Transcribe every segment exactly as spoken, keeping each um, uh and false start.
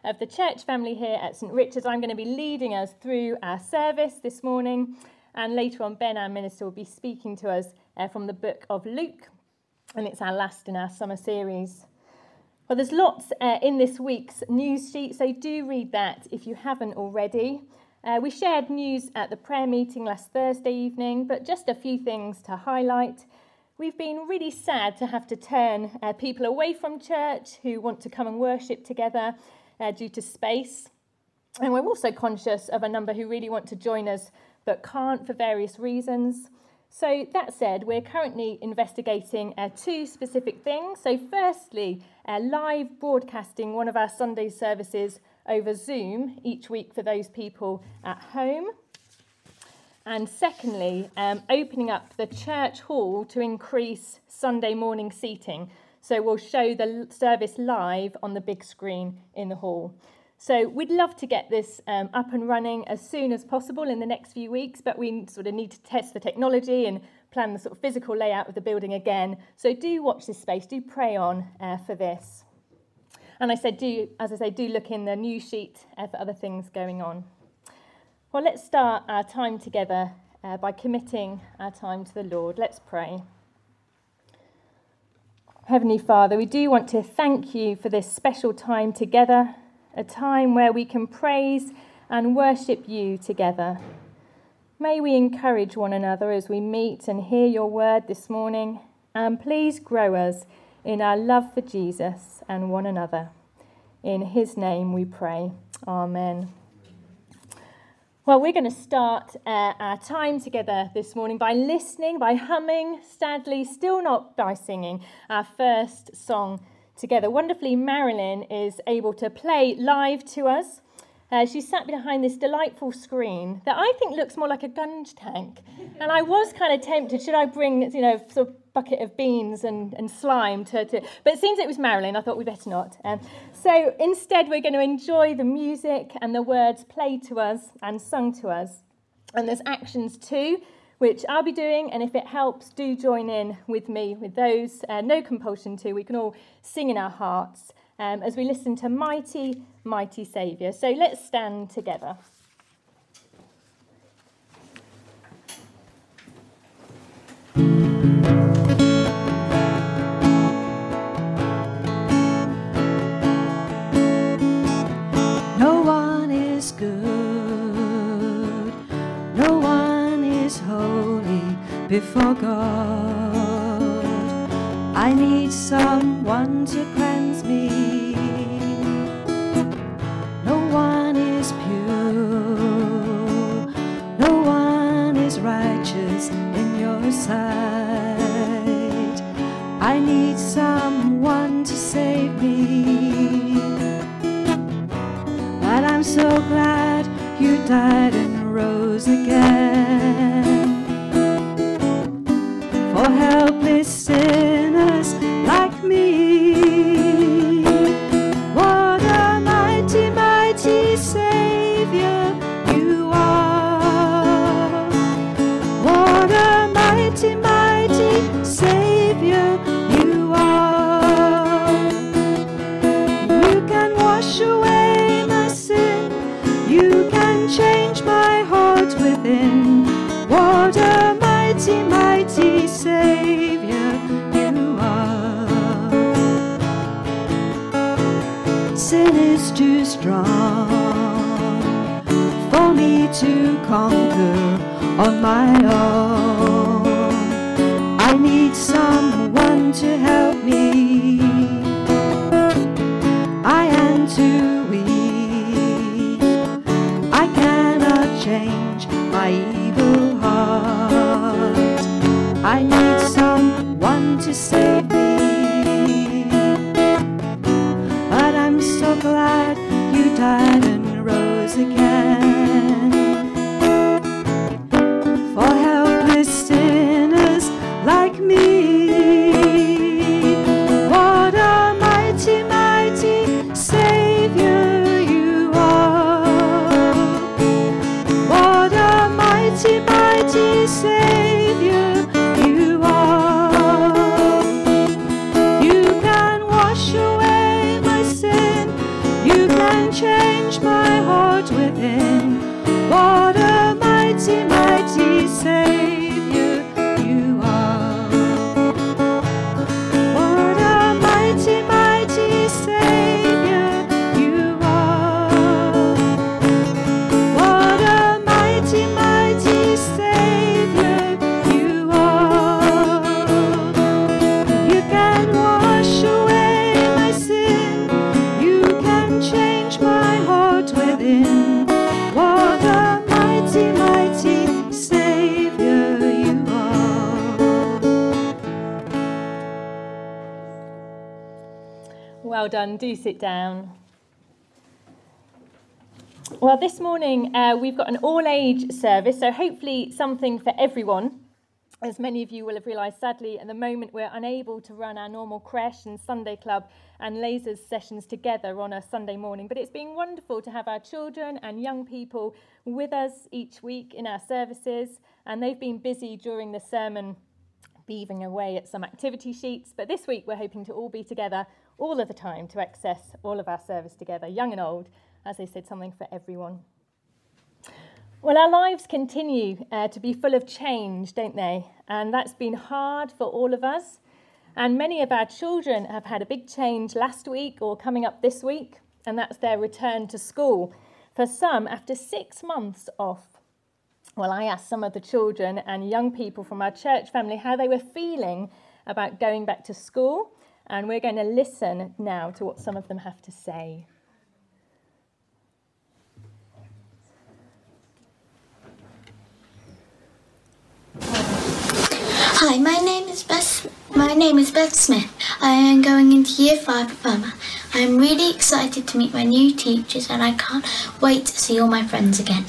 of the church family here at St Richard's. I'm going to be leading us through our service this morning, and later on Ben, our minister, will be speaking to us uh, from the book of Luke, and it's our last in our summer series. Well, there's lots uh, in this week's news sheet, so do read that if you haven't already. Uh, we shared news at the prayer meeting last Thursday evening, but just a few things to highlight. We've been really sad to have to turn uh, people away from church who want to come and worship together uh, due to space. And we're also conscious of a number who really want to join us but can't for various reasons. So that said, we're currently investigating uh, two specific things. So firstly, uh, live broadcasting one of our Sunday services over Zoom each week for those people at home. And secondly, um, opening up the church hall to increase Sunday morning seating. So we'll show the service live on the big screen in the hall. So we'd love to get this um, up and running as soon as possible in the next few weeks, but we sort of need to test the technology and plan the sort of physical layout of the building again. So do watch this space, do pray on uh, for this. And I said, do, as I say, do look in the news sheet uh, for other things going on. Well, let's start our time together uh, by committing our time to the Lord. Let's pray. Heavenly Father, we do want to thank you for this special time together, a time where we can praise and worship you together. May we encourage one another as we meet and hear your word this morning, and please grow us in our love for Jesus and one another. In his name we pray. Amen. Well, we're going to start uh, our time together this morning by listening, by humming, sadly still not by singing, our first song together. Wonderfully, Marilyn is able to play live to us. Uh, she sat behind this delightful screen that I think looks more like a gunge tank. And I was kind of tempted, should I bring, you know, sort of bucket of beans and, and slime to, to... But it seems it was Marilyn. I thought we better not. Um, so instead, we're going to enjoy the music and the words played to us and sung to us. And there's actions too, which I'll be doing. And if it helps, do join in with me with those. Uh, no compulsion to. We can all sing in our hearts um, as we listen to Mighty, Mighty Saviour. So let's stand together. No one is good, no one is holy before God. I need someone to cleanse me. No one is pure, no one is righteous in your sight. I need someone to save me. But I'm so glad you died and rose again for helpless sinners like me. What a mighty, mighty Savior you are. What a mighty, mighty Savior you are. You can wash away my sin. You can change my heart within. What a mighty, mighty Savior you are. Sin is too strong for me to conquer on my own. I need someone to help me. I am too weak. I cannot change my evil heart. I need someone to save me. But I'm so glad you died and rose again for helpless sinners like me. What a mighty, mighty Savior you are. What a mighty, mighty Savior you are. You can wash away my sin. You can can change my heart within. What a mighty, mighty Saviour you are. What a mighty, mighty Saviour you are. What a mighty, mighty Saviour you are. You can wash away my sin. You can change my heart within. What a mighty, mighty Saviour you are. Well done. Do sit down. Well, this morning uh, we've got an all-age service, so hopefully something for everyone. As many of you will have realised, sadly, at the moment we're unable to run our normal creche and Sunday club and lasers sessions together on a Sunday morning. But it's been wonderful to have our children and young people with us each week in our services. And they've been busy during the sermon, beaving away at some activity sheets. But this week we're hoping to all be together all of the time to access all of our service together, young and old. As I said, something for everyone. Well, our lives continue uh, to be full of change, don't they? And that's been hard for all of us. And many of our children have had a big change last week or coming up this week, and that's their return to school. For some, after six months off. Well, I asked some of the children and young people from our church family how they were feeling about going back to school, and we're going to listen now to what some of them have to say. Hi, my name is Beth. My name is Beth Smith. I am going into Year Five at Burma. I am really excited to meet my new teachers, and I can't wait to see all my friends again.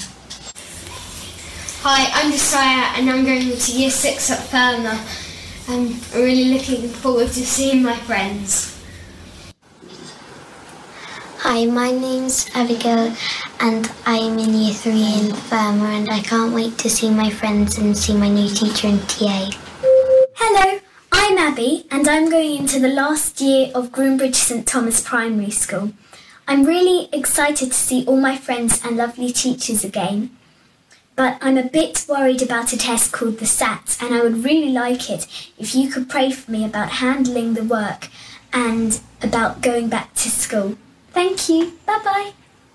Hi, I'm Josiah, and I'm going into Year Six at Burma. I'm really looking forward to seeing my friends. Hi, my name's Abigail, and I am in Year Three in Burma, and I can't wait to see my friends and see my new teacher and T A. Hello, I'm Abby, and I'm going into the last year of Groombridge St Thomas Primary School. I'm really excited to see all my friends and lovely teachers again, but I'm a bit worried about a test called the SATs, and I would really like it if you could pray for me about handling the work and about going back to school. Thank you. Bye-bye.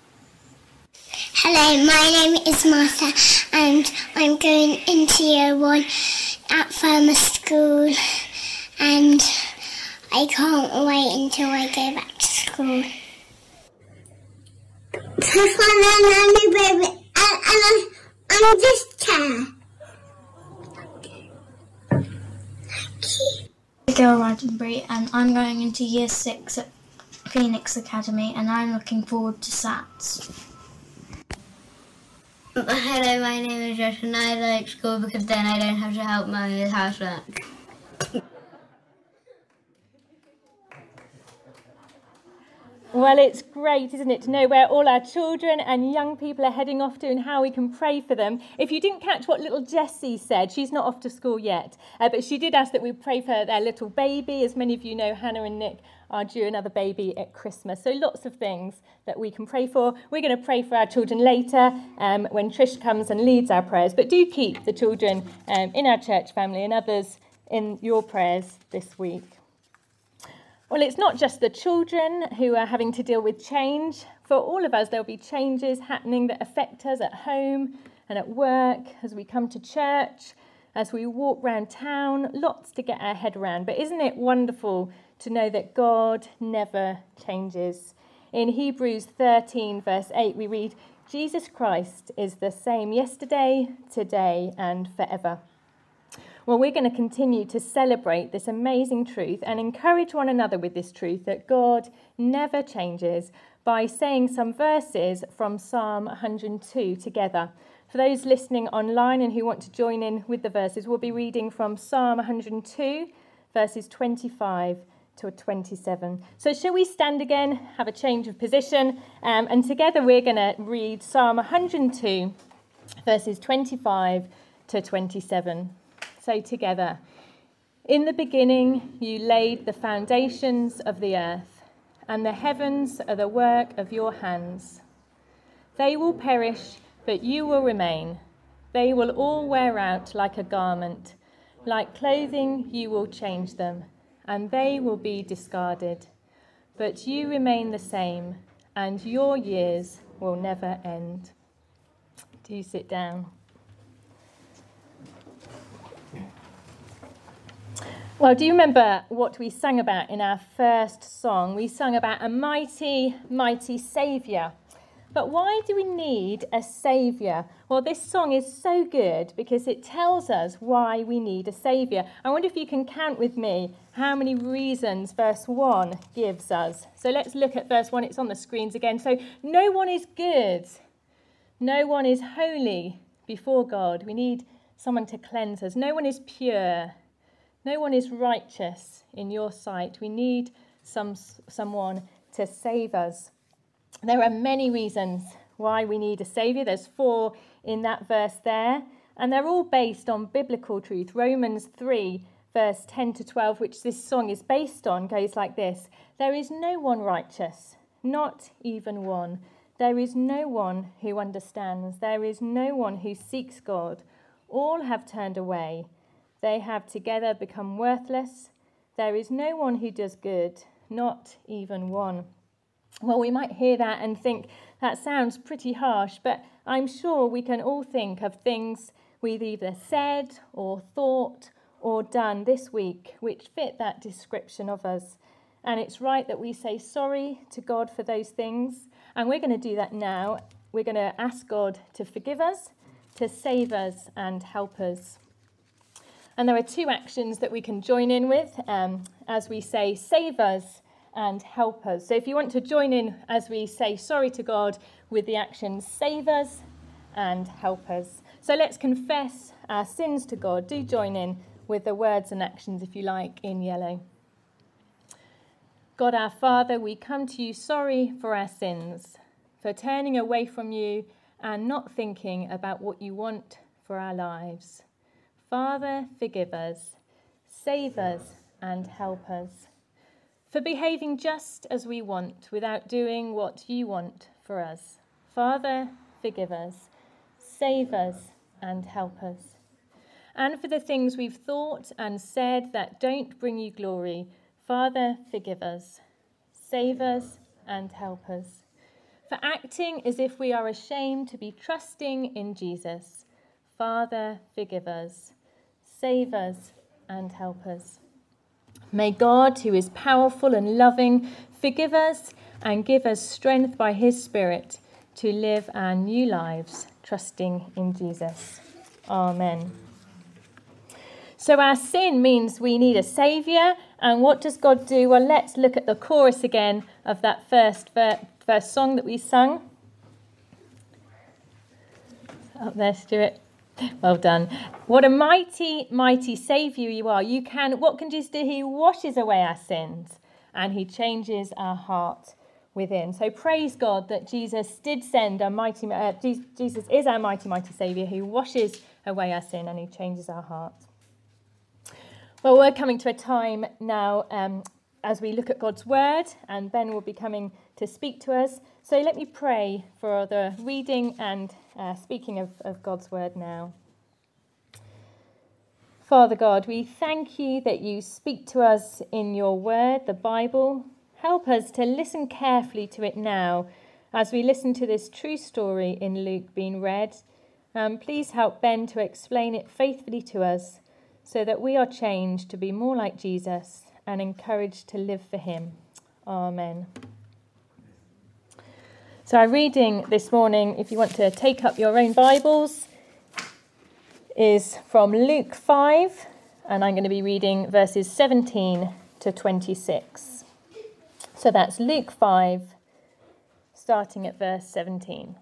Hello, my name is Martha, and I'm going into Year One at Firma School, and I can't wait until I go back to school. This one and Nanny Baby, and, and I'm, I'm just care. Girl Roddenberry, and I'm going into Year Six at Phoenix Academy, and I'm looking forward to SATs. Hello, my name is Josh, and I like school because then I don't have to help Mummy with housework. Well, it's great, isn't it, to know where all our children and young people are heading off to and how we can pray for them. If you didn't catch what little Jessie said, she's not off to school yet, uh, but she did ask that we pray for their little baby. As many of you know, Hannah and Nick are due another baby at Christmas. So lots of things that we can pray for. We're going to pray for our children later um, when Trish comes and leads our prayers. But do keep the children um, in our church family and others in your prayers this week. Well, it's not just the children who are having to deal with change. For all of us, there'll be changes happening that affect us at home and at work, as we come to church, as we walk around town. Lots to get our head around. But isn't it wonderful to know that God never changes? In Hebrews thirteen, verse eight, we read, Jesus Christ is the same yesterday, today, and forever. Well, we're going to continue to celebrate this amazing truth and encourage one another with this truth that God never changes by saying some verses from Psalm one hundred two together. For those listening online and who want to join in with the verses, we'll be reading from Psalm one hundred two, verses twenty-five to twenty-seven. So shall we stand again, have a change of position, um, and together we're going to read Psalm one hundred two, verses twenty-five to twenty-seven. So together, in the beginning you laid the foundations of the earth, and the heavens are the work of your hands. They will perish, but you will remain. They will all wear out like a garment. Like clothing, you will change them, and they will be discarded. But you remain the same, and your years will never end. Do you sit down? Well, do you remember what we sang about in our first song? We sang about a mighty, mighty Saviour. But why do we need a saviour? Well, this song is so good because it tells us why we need a saviour. I wonder if you can count with me how many reasons verse one gives us. So let's look at verse one. It's on the screens again. So no one is good. No one is holy before God. We need someone to cleanse us. No one is pure. No one is righteous in your sight. We need some someone to save us. There are many reasons why we need a saviour. There's four in that verse there, and they're all based on biblical truth. Romans three, verse ten to twelve, which this song is based on, goes like this. There is no one righteous, not even one. There is no one who understands. There is no one who seeks God. All have turned away. They have together become worthless. There is no one who does good, not even one. Well, we might hear that and think that sounds pretty harsh, but I'm sure we can all think of things we've either said or thought or done this week which fit that description of us. And it's right that we say sorry to God for those things. And we're going to do that now. We're going to ask God to forgive us, to save us and help us. And there are two actions that we can join in with um, as we say save us and help us. So if you want to join in as we say sorry to God with the actions save us and help us. So let's confess our sins to God. Do join in with the words and actions, if you like, in yellow. God our Father, we come to you sorry for our sins, for turning away from you and not thinking about what you want for our lives. Father, forgive us, save us and help us. For behaving just as we want without doing what you want for us. Father, forgive us, save us and help us. And for the things we've thought and said that don't bring you glory. Father, forgive us, save us and help us. For acting as if we are ashamed to be trusting in Jesus. Father, forgive us, save us and help us. May God, who is powerful and loving, forgive us and give us strength by his Spirit to live our new lives, trusting in Jesus. Amen. So our sin means we need a saviour. And what does God do? Well, let's look at the chorus again of that first, ver- first song that we sung. Up there, Stuart. Well done. What a mighty, mighty saviour you are. You can, what can Jesus do? He washes away our sins and he changes our heart within. So praise God that Jesus did send a mighty, uh, Jesus is our mighty, mighty saviour who washes away our sin and he changes our heart. Well, we're coming to a time now um, as we look at God's word, and Ben will be coming to speak to us. So let me pray for the reading and uh, speaking of, of God's word now. Father God, we thank you that you speak to us in your word, the Bible. Help us to listen carefully to it now as we listen to this true story in Luke being read. Um, please help Ben to explain it faithfully to us so that we are changed to be more like Jesus and encouraged to live for him. Amen. So our reading this morning, if you want to take up your own Bibles, is from Luke five, and I'm going to be reading verses seventeen to twenty-six. So that's Luke five, starting at verse seventeen.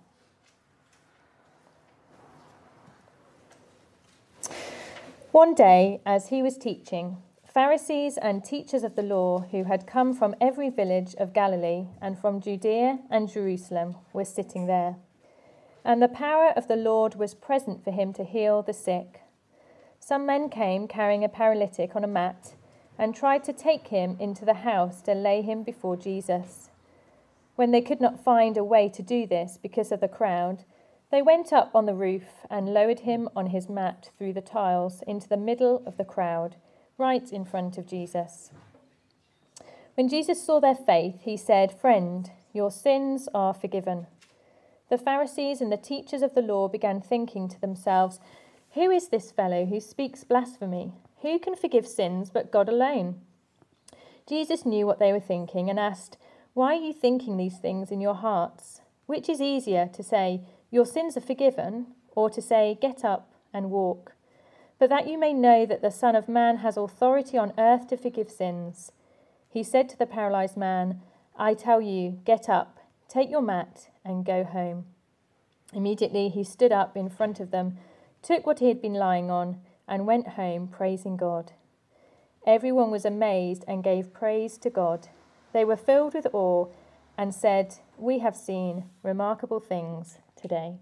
One day, as he was teaching, Pharisees and teachers of the law who had come from every village of Galilee and from Judea and Jerusalem were sitting there. And the power of the Lord was present for him to heal the sick. Some men came carrying a paralytic on a mat, and tried to take him into the house to lay him before Jesus. When they could not find a way to do this because of the crowd, they went up on the roof and lowered him on his mat through the tiles into the middle of the crowd, right in front of Jesus. When Jesus saw their faith, he said, "Friend, your sins are forgiven." The Pharisees and the teachers of the law began thinking to themselves, "Who is this fellow who speaks blasphemy? Who can forgive sins but God alone?" Jesus knew what they were thinking and asked, "Why are you thinking these things in your hearts? Which is easier, to say, 'Your sins are forgiven,' or to say, 'Get up and walk'? But that you may know that the Son of Man has authority on earth to forgive sins." He said to the paralyzed man, "I tell you, get up, take your mat and go home." Immediately he stood up in front of them, took what he had been lying on, and went home praising God. Everyone was amazed and gave praise to God. They were filled with awe and said, "We have seen remarkable things today."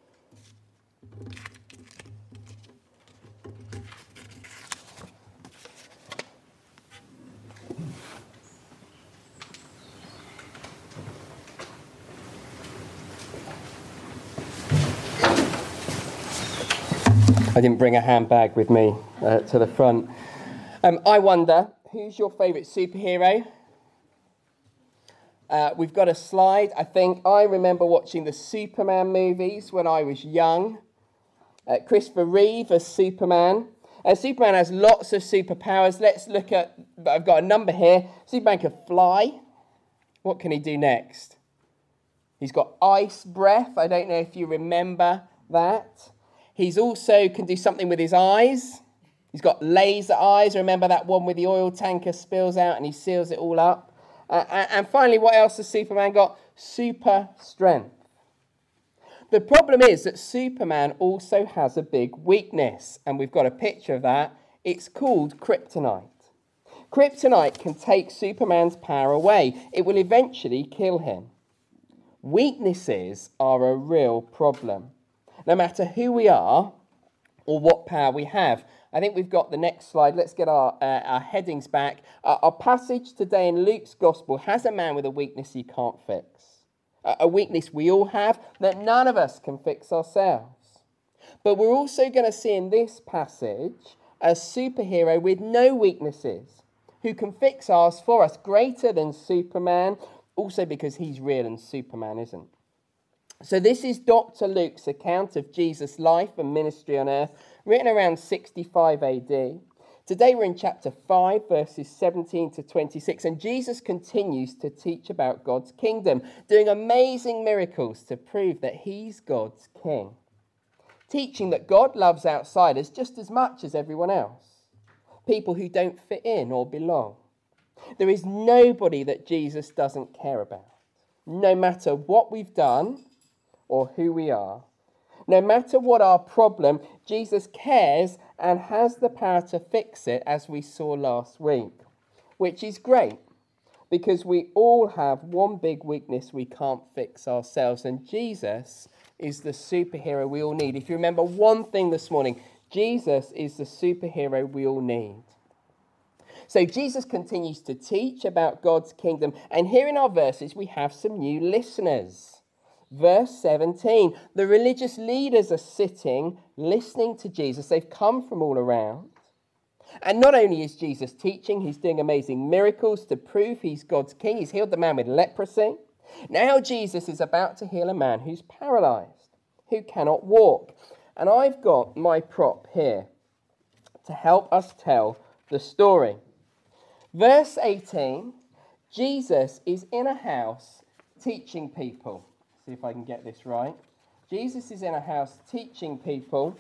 I didn't bring a handbag with me uh, to the front. Um, I wonder, who's your favourite superhero? Uh, we've got a slide. I think I remember watching the Superman movies when I was young. Uh, Christopher Reeve as Superman. Uh, Superman has lots of superpowers. Let's look at, I've got a number here. Superman can fly. What can he do next? He's got ice breath. I don't know if you remember that. He's also can do something with his eyes. He's got laser eyes. Remember that one where the oil tanker spills out and he seals it all up? Uh, and finally, what else has Superman got? Super strength. The problem is that Superman also has a big weakness, and we've got a picture of that. It's called kryptonite. Kryptonite can take Superman's power away. It will eventually kill him. Weaknesses are a real problem, no matter who we are or what power we have. I think we've got the next slide. Let's get our, uh, our headings back. Uh, our passage today in Luke's Gospel has a man with a weakness he can't fix. Uh, a weakness we all have that none of us can fix ourselves. But we're also going to see in this passage a superhero with no weaknesses who can fix ours for us, greater than Superman, also because he's real and Superman isn't. So this is Doctor Luke's account of Jesus' life and ministry on earth, written around sixty-five A D. Today we're in chapter five, verses seventeen to twenty-six, and Jesus continues to teach about God's kingdom, doing amazing miracles to prove that he's God's king, teaching that God loves outsiders just as much as everyone else, people who don't fit in or belong. There is nobody that Jesus doesn't care about, no matter what we've done or who we are. No matter what our problem, Jesus cares and has the power to fix it, as we saw last week, which is great because we all have one big weakness we can't fix ourselves, and Jesus is the superhero we all need. If you remember one thing this morning, Jesus is the superhero we all need. So Jesus continues to teach about God's kingdom, and here in our verses we have some new listeners. Verse seventeen, the religious leaders are sitting, listening to Jesus. They've come from all around. And not only is Jesus teaching, he's doing amazing miracles to prove he's God's king. He's healed the man with leprosy. Now Jesus is about to heal a man who's paralyzed, who cannot walk. And I've got my prop here to help us tell the story. Verse eighteen, Jesus is in a house teaching people. See if I can get this right. Jesus is in a house teaching people,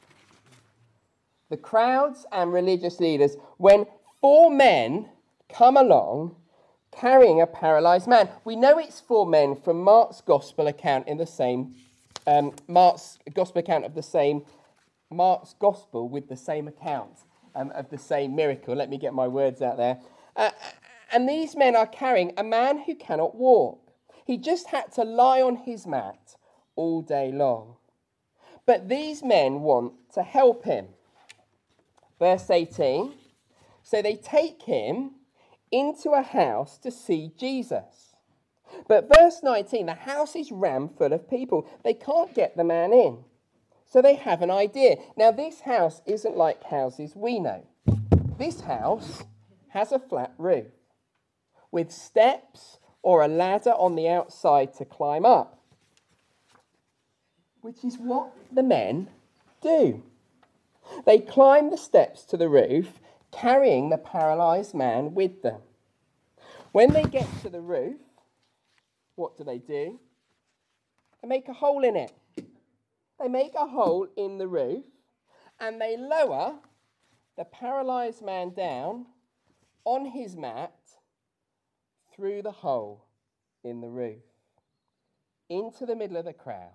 the crowds and religious leaders, when four men come along carrying a paralyzed man. We know it's four men from Mark's gospel account in the same, um, Mark's gospel account of the same, Mark's gospel with the same account um, of the same miracle. Let me get my words out there. Uh, and these men are carrying a man who cannot walk. He just had to lie on his mat all day long. But these men want to help him. Verse eighteen, So they take him into a house to see Jesus. But verse nineteen, the house is rammed full of people. They can't get the man in. So they have an idea. Now, this house isn't like houses we know. This house has a flat roof with steps or a ladder on the outside to climb up, which is what the men do. They climb the steps to the roof, carrying the paralysed man with them. When they get to the roof, what do they do? They make a hole in it. They make a hole in the roof, and they lower the paralysed man down on his mat through the hole in the roof, into the middle of the crowd,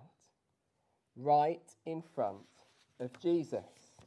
right in front of Jesus.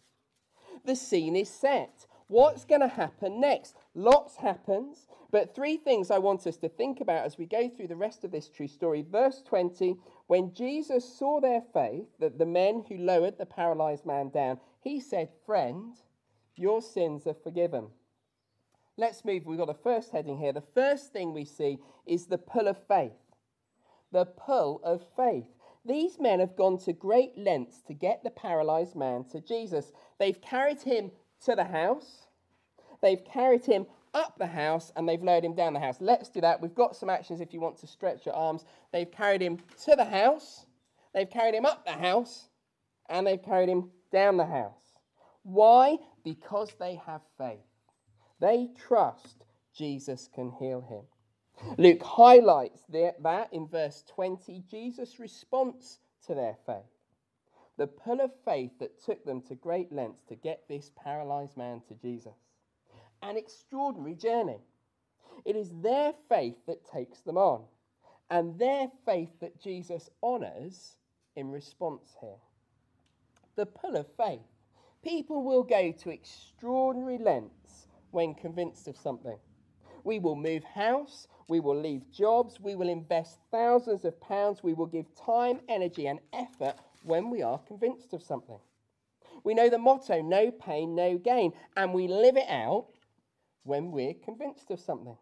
The scene is set. What's going to happen next? Lots happens, but three things I want us to think about as we go through the rest of this true story. Verse twenty, when Jesus saw their faith, that the men who lowered the paralysed man down, he said, "Friend, your sins are forgiven." Let's move. We've got the first heading here. The first thing we see is the pull of faith. The pull of faith. These men have gone to great lengths to get the paralysed man to Jesus. They've carried him to the house. They've carried him up the house, and they've lowered him down the house. Let's do that. We've got some actions if you want to stretch your arms. They've carried him to the house. They've carried him up the house, and they've carried him down the house. Why? Because they have faith. They trust Jesus can heal him. Luke highlights that in verse twenty, Jesus' response to their faith. The pull of faith that took them to great lengths to get this paralysed man to Jesus. An extraordinary journey. It is their faith that takes them on, and their faith that Jesus honours in response here. The pull of faith. People will go to extraordinary lengths when convinced of something. We will move house, we will leave jobs, we will invest thousands of pounds, we will give time, energy and effort when we are convinced of something. We know the motto, no pain, no gain, and we live it out when we're convinced of something.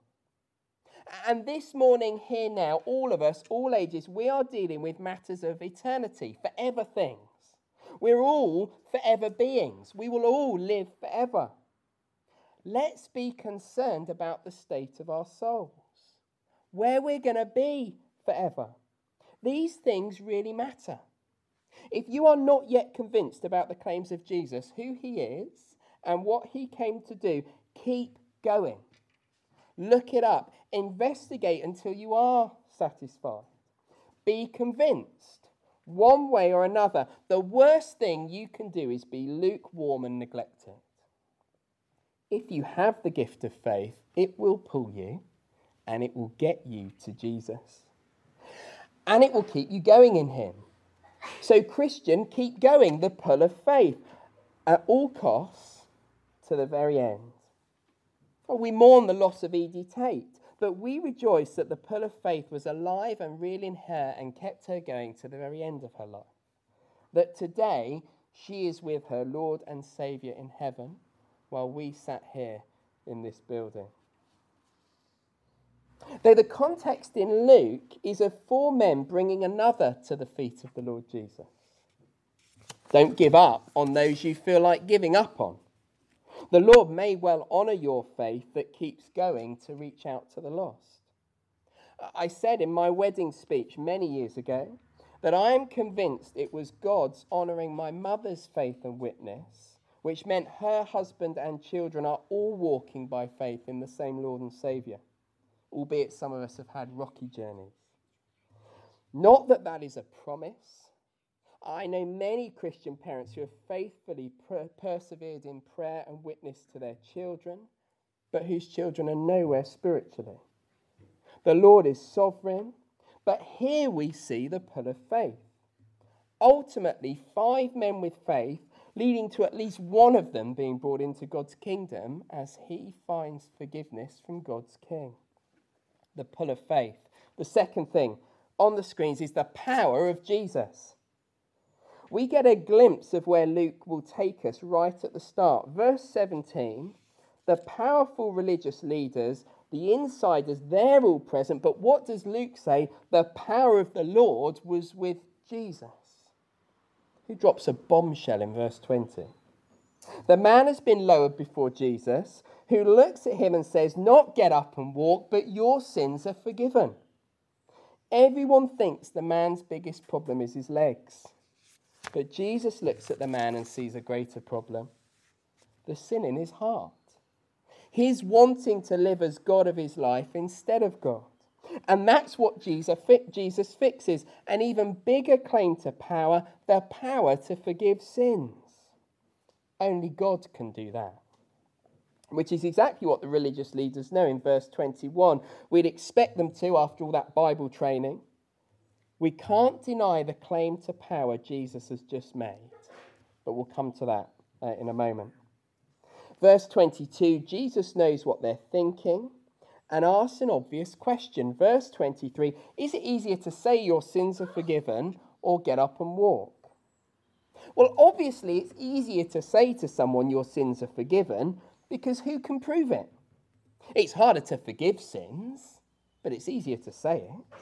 And this morning, here now, all of us, all ages, we are dealing with matters of eternity, forever things. We're all forever beings. We will all live forever. Let's be concerned about the state of our souls, where we're going to be forever. These things really matter. If you are not yet convinced about the claims of Jesus, who he is and what he came to do, keep going. Look it up. Investigate until you are satisfied. Be convinced, one way or another. The worst thing you can do is be lukewarm and neglect it. If you have the gift of faith, it will pull you and it will get you to Jesus. And it will keep you going in him. So, Christian, keep going, the pull of faith, at all costs, to the very end. Well, we mourn the loss of Edie Tate, but we rejoice that the pull of faith was alive and real in her and kept her going to the very end of her life. That today she is with her Lord and Saviour in heaven, while we sat here in this building. Though the context in Luke is of four men bringing another to the feet of the Lord Jesus. Don't give up on those you feel like giving up on. The Lord may well honour your faith that keeps going to reach out to the lost. I said in my wedding speech many years ago that I am convinced it was God's honouring my mother's faith and witness, which meant her husband and children are all walking by faith in the same Lord and Saviour, albeit some of us have had rocky journeys. Not that that is a promise. I know many Christian parents who have faithfully per- persevered in prayer and witness to their children, but whose children are nowhere spiritually. The Lord is sovereign, but here we see the pull of faith. Ultimately, five men with faith, leading to at least one of them being brought into God's kingdom as he finds forgiveness from God's King. The pull of faith. The second thing on the screens is the power of Jesus. We get a glimpse of where Luke will take us right at the start. Verse seventeen, The powerful religious leaders, the insiders, they're all present. But what does Luke say? The power of the Lord was with Jesus. Who drops a bombshell in verse twenty? The man has been lowered before Jesus, who looks at him and says, not get up and walk, but your sins are forgiven. Everyone thinks the man's biggest problem is his legs. But Jesus looks at the man and sees a greater problem. The sin in his heart. His wanting to live as God of his life instead of God. And that's what Jesus, Jesus fixes. An even bigger claim to power, the power to forgive sins. Only God can do that. Which is exactly what the religious leaders know in verse twenty-one. We'd expect them to after all that Bible training. We can't deny the claim to power Jesus has just made. But we'll come to that uh, in a moment. Verse twenty-two, Jesus knows what they're thinking and asks an obvious question. Verse twenty-three, is it easier to say your sins are forgiven or get up and walk? Well, obviously it's easier to say to someone your sins are forgiven because who can prove it? It's harder to forgive sins, but it's easier to say it.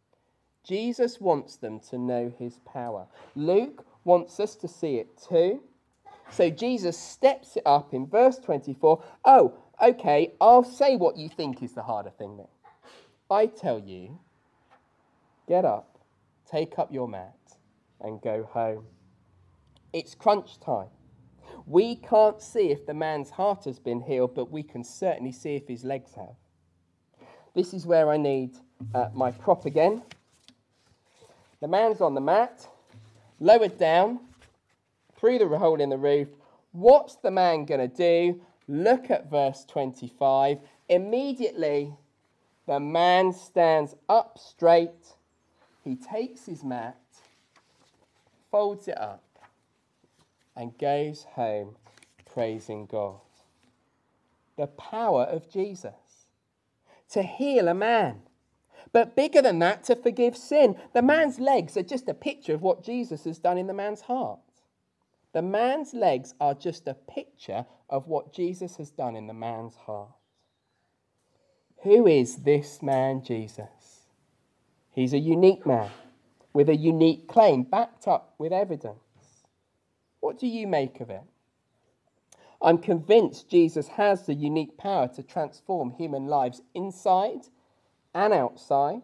Jesus wants them to know his power. Luke wants us to see it too. So Jesus steps it up in verse twenty-four. Oh, okay, I'll say what you think is the harder thing then. I tell you, get up, take up your mat, and go home. It's crunch time. We can't see if the man's heart has been healed, but we can certainly see if his legs have. This is where I need uh, my prop again. The man's on the mat, lowered down, through the hole in the roof. What's the man going to do? Look at verse twenty-five. Immediately, the man stands up straight. He takes his mat, folds it up, and goes home praising God. The power of Jesus to heal a man. But bigger than that, to forgive sin. The man's legs are just a picture of what Jesus has done in the man's heart. The man's legs are just a picture of what Jesus has done in the man's heart. Who is this man, Jesus? He's a unique man with a unique claim backed up with evidence. What do you make of it? I'm convinced Jesus has the unique power to transform human lives inside and outside.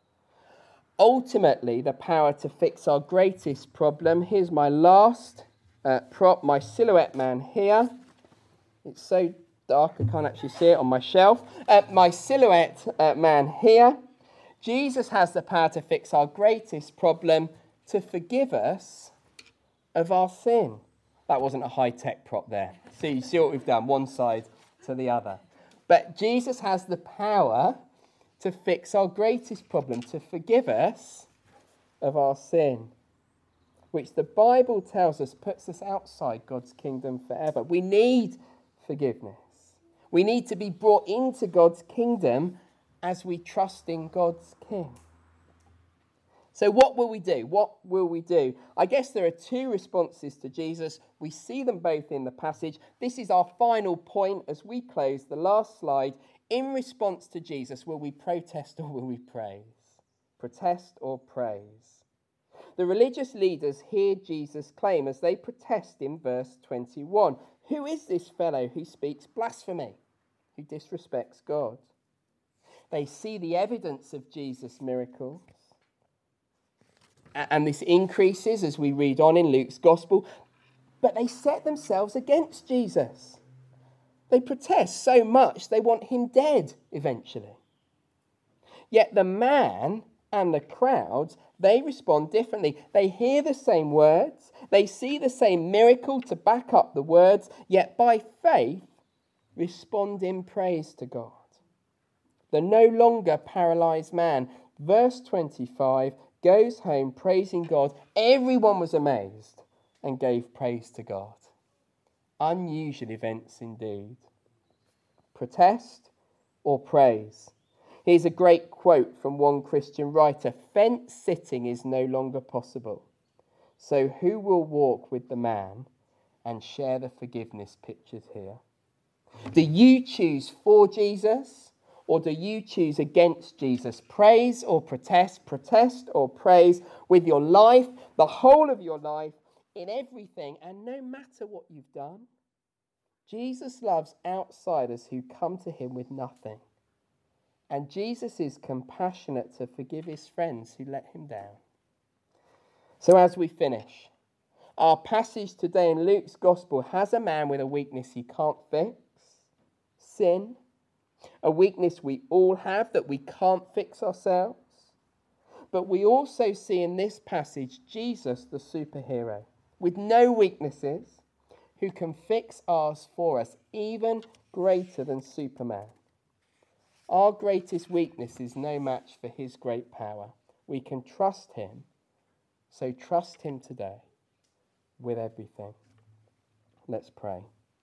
Ultimately, the power to fix our greatest problem. Here's my last uh, prop, my silhouette man here. It's so dark I can't actually see it on my shelf. Uh, my silhouette uh, man here. Jesus has the power to fix our greatest problem, to forgive us of our sin. That wasn't a high-tech prop there. So you see what we've done, one side to the other. But Jesus has the power to fix our greatest problem, to forgive us of our sin, which the Bible tells us puts us outside God's kingdom forever. We need forgiveness. We need to be brought into God's kingdom as we trust in God's King. So what will we do? What will we do? I guess there are two responses to Jesus. We see them both in the passage. This is our final point as we close the last slide. In response to Jesus, will we protest or will we praise? Protest or praise? The religious leaders hear Jesus' claim as they protest in verse twenty-one. Who is this fellow who speaks blasphemy, who disrespects God? They see the evidence of Jesus' miracles. And this increases as we read on in Luke's gospel. But they set themselves against Jesus. They protest so much they want him dead eventually. Yet the man and the crowds, they respond differently. They hear the same words. They see the same miracle to back up the words. Yet by faith, respond in praise to God. The no longer paralyzed man, verse twenty-five, goes home praising God. Everyone was amazed and gave praise to God. Unusual events indeed. Protest or praise? Here's a great quote from one Christian writer. Fence sitting is no longer possible. So who will walk with the man and share the forgiveness pictured here? Do you choose for Jesus or do you choose against Jesus? Praise or protest, protest or praise with your life, the whole of your life, in everything, and no matter what you've done. Jesus loves outsiders who come to him with nothing. And Jesus is compassionate to forgive his friends who let him down. So as we finish, our passage today in Luke's Gospel has a man with a weakness he can't fix, sin, a weakness we all have that we can't fix ourselves. But we also see in this passage Jesus, the superhero, with no weaknesses, who can fix ours for us, even greater than Superman. Our greatest weakness is no match for his great power. We can trust him, so trust him today with everything. Let's pray.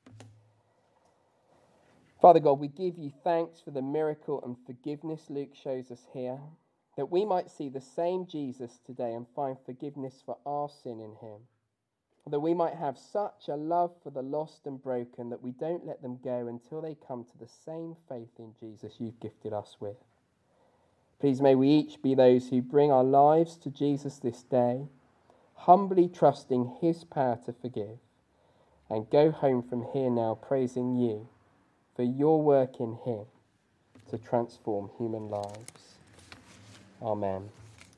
Father God, we give you thanks for the miracle and forgiveness Luke shows us here, that we might see the same Jesus today and find forgiveness for our sin in him. That we might have such a love for the lost and broken that we don't let them go until they come to the same faith in Jesus you've gifted us with. Please may we each be those who bring our lives to Jesus this day, humbly trusting his power to forgive, and go home from here now praising you for your work in him to transform human lives. Amen.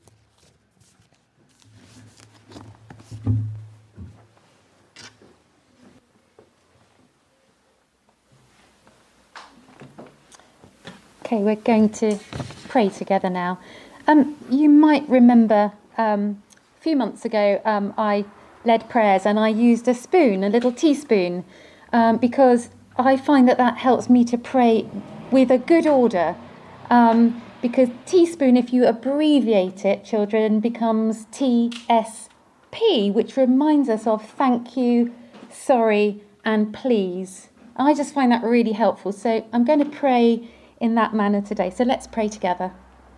Okay, we're going to pray together now. Um, you might remember um, a few months ago um, I led prayers and I used a spoon, a little teaspoon, um, because I find that that helps me to pray with a good order. Um, because teaspoon, if you abbreviate it, children, becomes T S P, which reminds us of thank you, sorry, and please. I just find that really helpful. So I'm going to pray in that manner today. So let's pray together.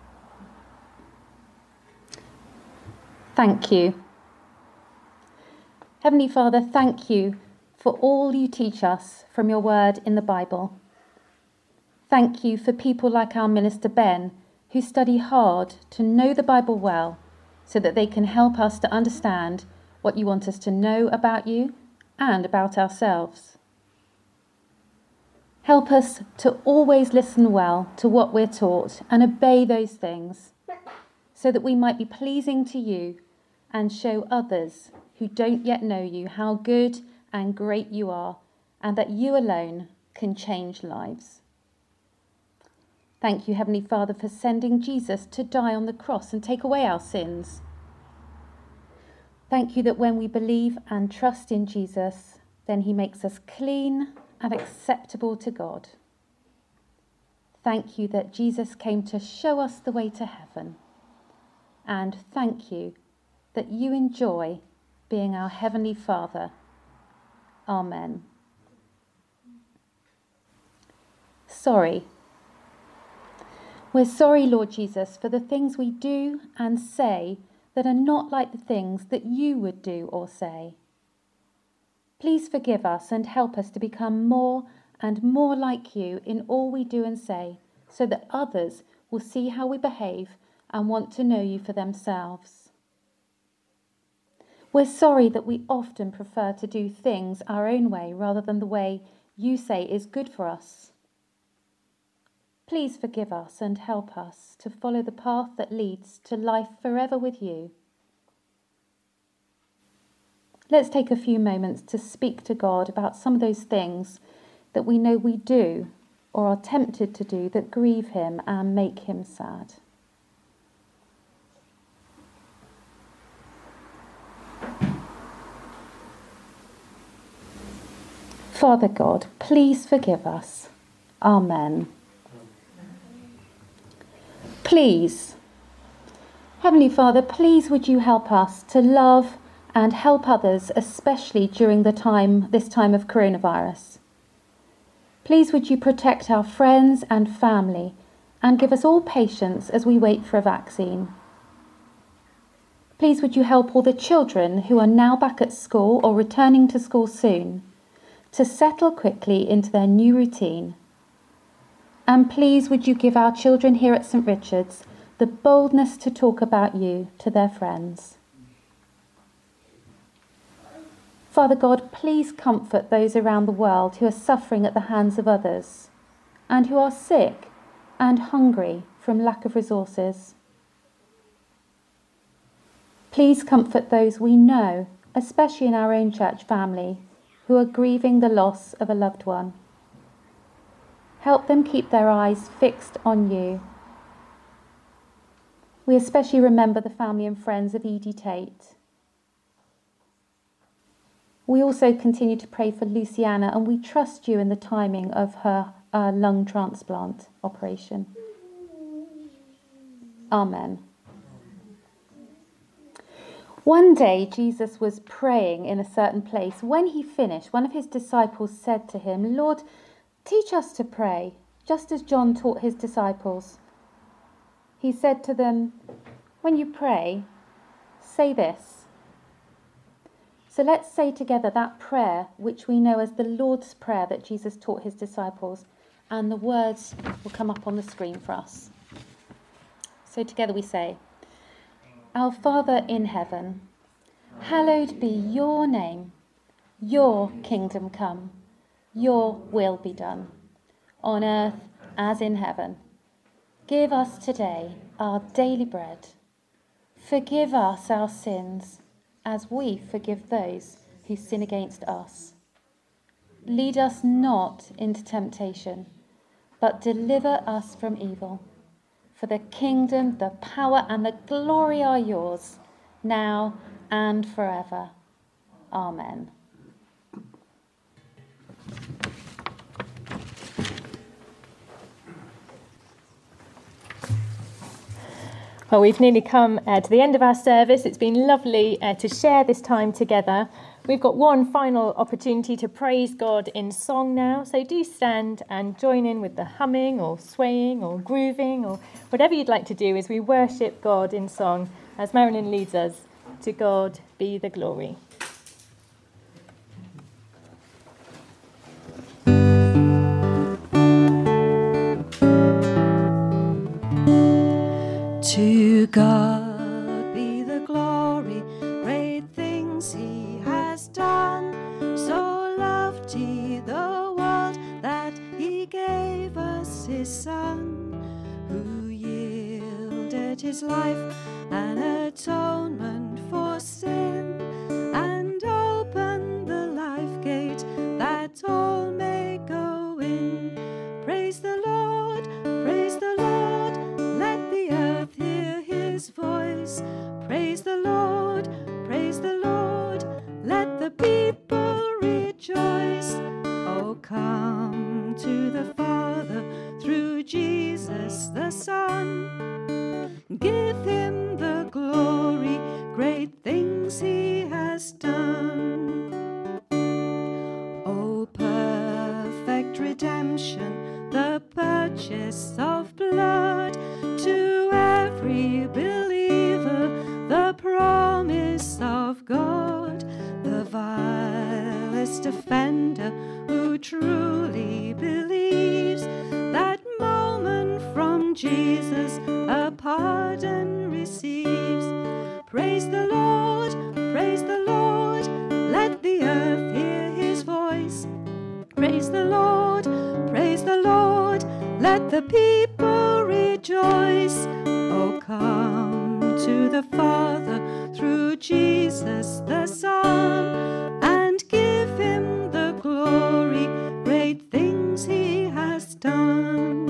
Thank you. Heavenly Father, thank you for all you teach us from your word in the Bible. Thank you for people like our minister Ben, who study hard to know the Bible well, so that they can help us to understand what you want us to know about you and about ourselves. Help us to always listen well to what we're taught and obey those things, so that we might be pleasing to you and show others who don't yet know you how good and great you are, and that you alone can change lives. Thank you, Heavenly Father, for sending Jesus to die on the cross and take away our sins. Thank you that when we believe and trust in Jesus, then he makes us clean and acceptable to God. Thank you that Jesus came to show us the way to heaven. And thank you that you enjoy being our Heavenly Father. Amen. Sorry. We're sorry, Lord Jesus, for the things we do and say that are not like the things that you would do or say. Please forgive us and help us to become more and more like you in all we do and say, so that others will see how we behave and want to know you for themselves. We're sorry that we often prefer to do things our own way rather than the way you say is good for us. Please forgive us and help us to follow the path that leads to life forever with you. Let's take a few moments to speak to God about some of those things that we know we do or are tempted to do that grieve him and make him sad. Father God, please forgive us. Amen. Please, Heavenly Father, please would you help us to love and help others, especially during the time, this time of coronavirus. Please would you protect our friends and family and give us all patience as we wait for a vaccine. Please would you help all the children who are now back at school or returning to school soon to settle quickly into their new routine. And please would you give our children here at St Richard's the boldness to talk about you to their friends. Father God, please comfort those around the world who are suffering at the hands of others and who are sick and hungry from lack of resources. Please comfort those we know, especially in our own church family, who are grieving the loss of a loved one. Help them keep their eyes fixed on you. We especially remember the family and friends of Edie Tate. We also continue to pray for Luciana, and we trust you in the timing of her uh, lung transplant operation. Amen. One day Jesus was praying in a certain place. When he finished, one of his disciples said to him, "Lord, teach us to pray, just as John taught his disciples." He said to them, "When you pray, say this." So let's say together that prayer which we know as the Lord's Prayer that Jesus taught his disciples, and the words will come up on the screen for us. So together we say, "Our Father in heaven, hallowed be your name. Your kingdom come. Your will be done, on earth as in heaven. Give us today our daily bread. Forgive us our sins, as we forgive those who sin against us. Lead us not into temptation, but deliver us from evil. For the kingdom, the power, and the glory are yours, now and forever. Amen." Well, we've nearly come uh, to the end of our service. It's been lovely uh, to share this time together. We've got one final opportunity to praise God in song now. So do stand and join in with the humming or swaying or grooving or whatever you'd like to do as we worship God in song as Marilyn leads us. To God be the glory. To God be the glory, great things he has done. So loved he the world that he gave us his Son, who yielded his life an atonement for sin, and opened the life gate that all may go in. Praise the Lord, praise the Lord, let the earth hear his voice. Praise the Lord, praise the Lord, let the people rejoice. Oh, come to the Father through Jesus the Son. Give him the glory, great things he has done. Oh, perfect redemption, the purchase of blood, to every believer the promise of God. The vilest offender who truly believes, that moment from Jesus a pardon receives. Praise the Lord, praise the Lord, let the earth hear his voice. Praise the Lord, praise the Lord, let the people rejoice. Oh, come to the Father through Jesus the Son, and give him the glory, great things he has done.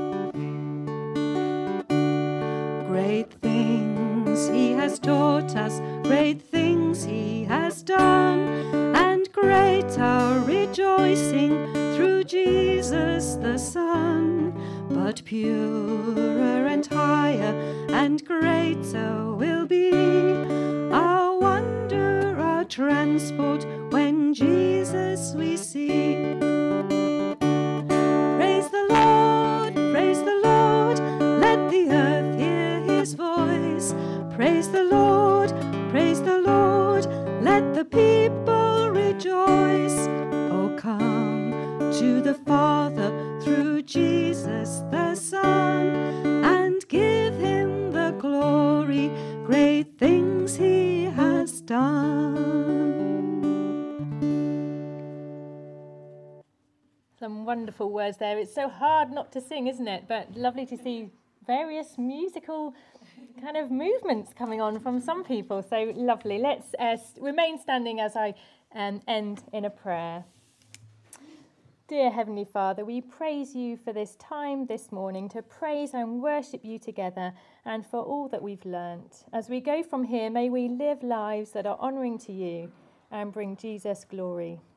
Great things he has taught us, great things he has done, and great our rejoicing through Jesus the Son. But purer and higher and greater will be our wonder, our transport, when Jesus we see. Praise the Lord, praise the Lord, let the earth hear his voice. Praise the Lord, praise the Lord, let the people rejoice. Oh, come done. Some wonderful words there. It's so hard not to sing, isn't it? But lovely to see various musical kind of movements coming on from some people. So lovely. Let's uh, remain standing as I um, end in a prayer. Dear Heavenly Father, we praise you for this time this morning to praise and worship you together and for all that we've learnt. As we go from here, may we live lives that are honouring to you and bring Jesus glory.